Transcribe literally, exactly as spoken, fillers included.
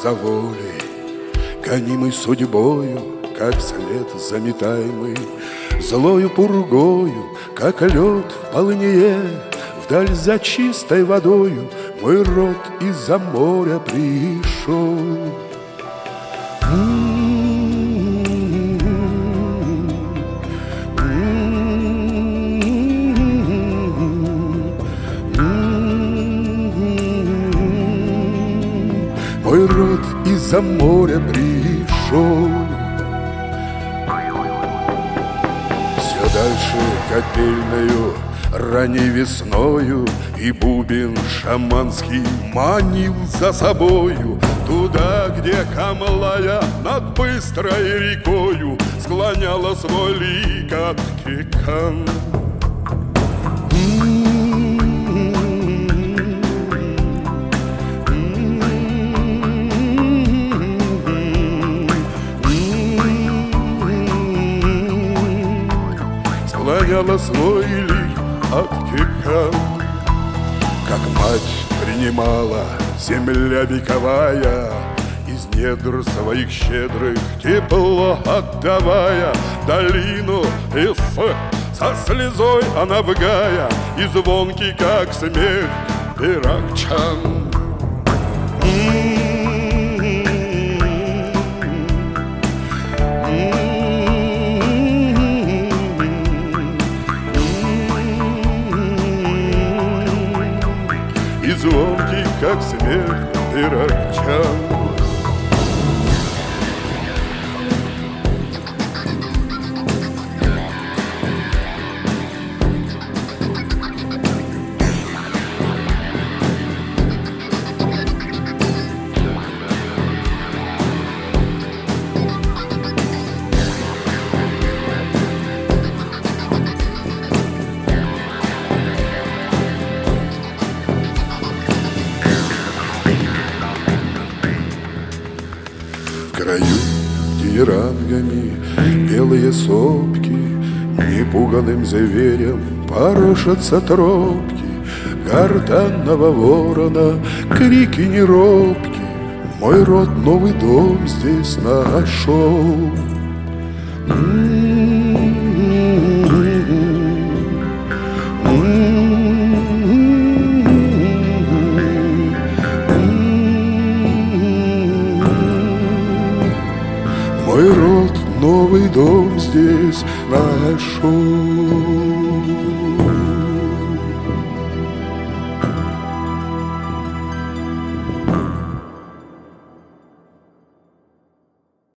за волей, гонимый судьбою, как след заметаемый, злою пургою, как лед в полыне. Вдаль за чистой водою мой род из-за моря пришел. Мой род из-за моря пришел. Все дальше капельною ранней весною, и бубен шаманский манил за собою туда, где камлая над быстрой рекою склоняла свой лик от Кекан. Склоняла свой лик от Кекан. Как мать принимала земля вековая, из недр своих щедрых тепло отдавая долину Иф, со слезой она вгая, и звонкий, как смех, иракчан. И звонкий, как смех, иракчан. В краю, где ярангами белые сопки непуганным зверем порошатся тропки гортанного ворона, крики неробки. Мой род новый дом здесь нашел. Мой род новый дом здесь нашел.